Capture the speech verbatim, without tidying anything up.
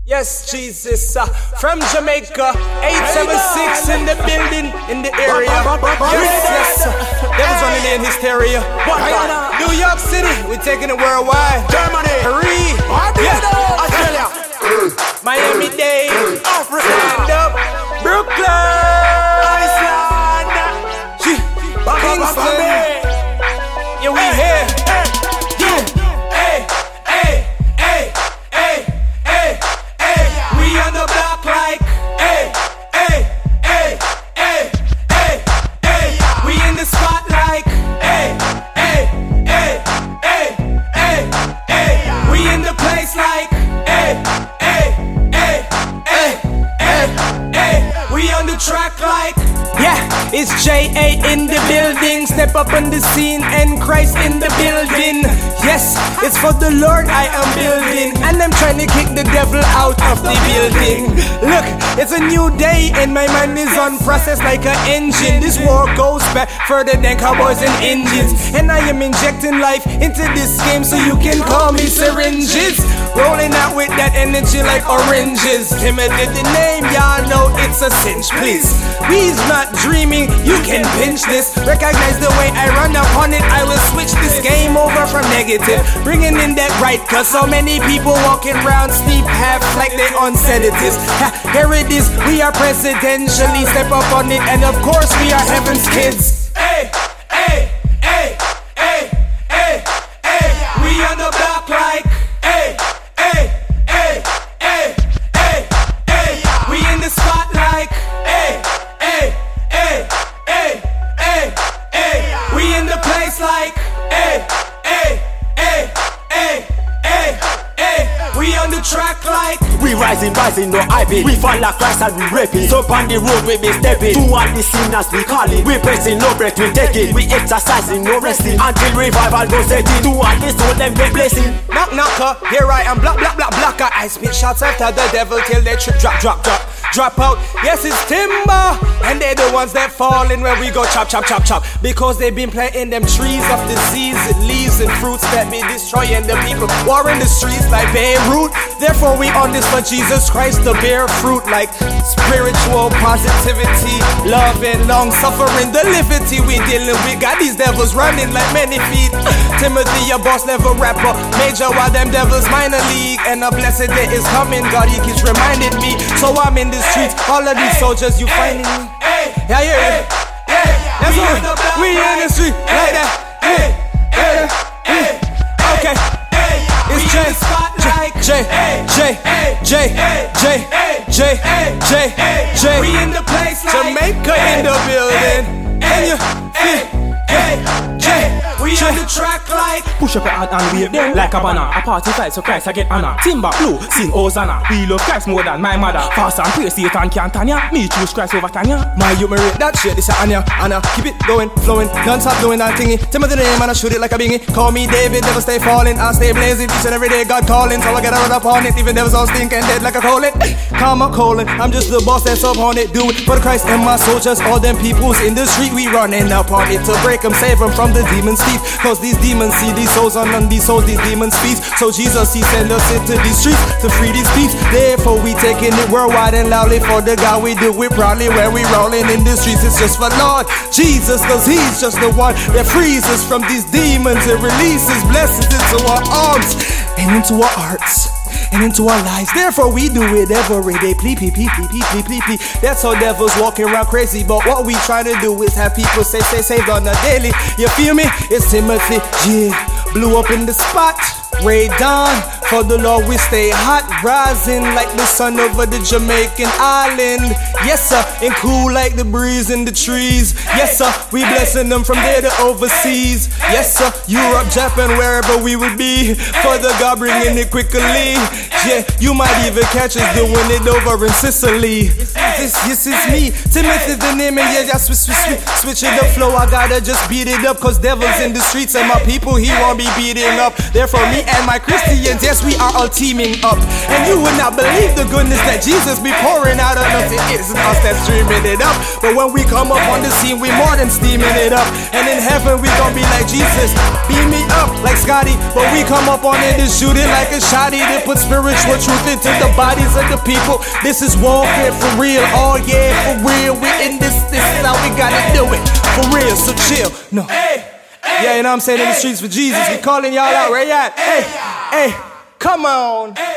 Yes, Jesus, uh, from Jamaica, eight seven six in the building, in the area. Yes, yes, uh, Devil's running in hysteria. New York City, we're taking it worldwide. Germany, Paris, yeah, Australia, Miami-Dade, Africa, stand up, Brooklyn, Iceland, Kingston, yeah, we here. Track like, yeah, it's J A in the building. Step up on the scene and Christ in the building. Yes, it's for the Lord I am building, and I'm trying to kick the devil out of the building. Look, it's a new day and my mind is on process like an engine. This war goes back further than cowboys and Indians, and I am injecting life into this game, so you can call me syringes. Rolling out with that energy like oranges. Timothy the name, y'all know it's a cinch, please. We's not dreaming, you can pinch this. Recognize the way I run upon it, I will switch this game over from negative, bringing in that right, cause so many people walking around sleep half like they on sedatives. Ha, here it is, we are presidentially, step up on it, and of course we are heaven's kids. Hey, hey, hey, hey, hey, hey, we on the block like, hey, hey, hey, hey, hey, hey, we in the spot like, hey, hey, hey, hey, hey, hey, we in the place like, hey, hey, hey, hey, hey, hey, we on the track like. We rising, rising, no I B. We fall like Christ and we rapping. So on the road we be stepping. To all the sinners we calling. We pressing, no break, we taking. We exercising, no resting. Until revival goes setting. To all the soul them be blessing. Knock knocker, here I am, block block block blocker. I spit shots after the devil till they trip, drop drop drop. Drop out, yes it's timber, and they're the ones that fall in where we go chop chop chop chop. Because they've been planting them trees of disease and leaves and fruits that be destroying the people. War in the streets like Beirut. Therefore we on this for Jesus Christ to bear fruit like spiritual positivity, love and long suffering. The liberty we dealing with, got these devils running like many feet. Timothy, your boss level rapper, major while them devils minor league. And a blessed day is coming, God he keeps reminding me. So I'm in the streets, all of these soldiers you finding me. Yeah, yeah, yeah. That's what we in the street like that. Hey, hey, hey. Okay, it's J, J, J, J, J, J, J, J. We in the place like Jamaica in the building. And you feel, J, we on the track like. Push up your hand and wave them like a banner. A party fight so Christ I get honor. Timber, blue, sing Hosanna. We love Christ more than my mother. Fast and pray, Satan can't Tanya. Me choose Christ over Tanya. My you marry that shit, this is Anya, Anna. Keep it going, flowing, non-stop doing that thingy. Timothy the name and I shoot it like a bingy. Call me David, never stay falling. I stay blazing each and every day, God calling. So I gotta run up on it, even devils all stinking dead like a colon. Come on, colon, I'm just the boss that's up on it. Do it for the Christ and my soldiers. All them peoples in the street, we running up on it to break them, save them from the demon's teeth. Cause these demons see these souls on them, these souls, these demons feast. So Jesus, he send us into these streets to free these peeps. Therefore we taking it worldwide and loudly for the God we do it proudly. Where we rolling in the streets, it's just for Lord Jesus, cause he's just the one that frees us from these demons and releases blessings into our arms and into our hearts and into our lives. Therefore we do it every day. Please, please, please, please, please, please, please. That's how devils walking around crazy. But what we trying to do is have people say, say, saved on a daily. You feel me? It's Timothy, yeah. Blew up in the spot. Ray Don, for the Lord we stay hot, rising like the sun over the Jamaican island. Yes sir, and cool like the breeze in the trees. Yes sir, we blessing them from there to overseas. Yes sir, Europe, Japan, wherever we would be. For the God bringing it quickly. Yeah, you might even catch us doing it over in Sicily. This, this is me, Timothy the name, and yeah, just switch, switch, switch it up flow. I gotta just beat it up, cause devils in the streets and my people he won't be beating up. Therefore me and my Christians, yes, we are all teaming up. And you would not believe the goodness that Jesus be pouring out on us. It isn't us that's streaming it up, but when we come up on the scene, we more than steaming it up. And in heaven, we gon' be like Jesus, beam me up like Scotty. But we come up on it and shoot it like a shotty to put spiritual truth into the bodies of the people. This is warfare for real, oh yeah, for real. We in this, this is how we gotta do it, for real, so chill, no. Yeah, you know what I'm saying, in the streets for Jesus, we calling y'all out, where you at? Hey, hey, come on.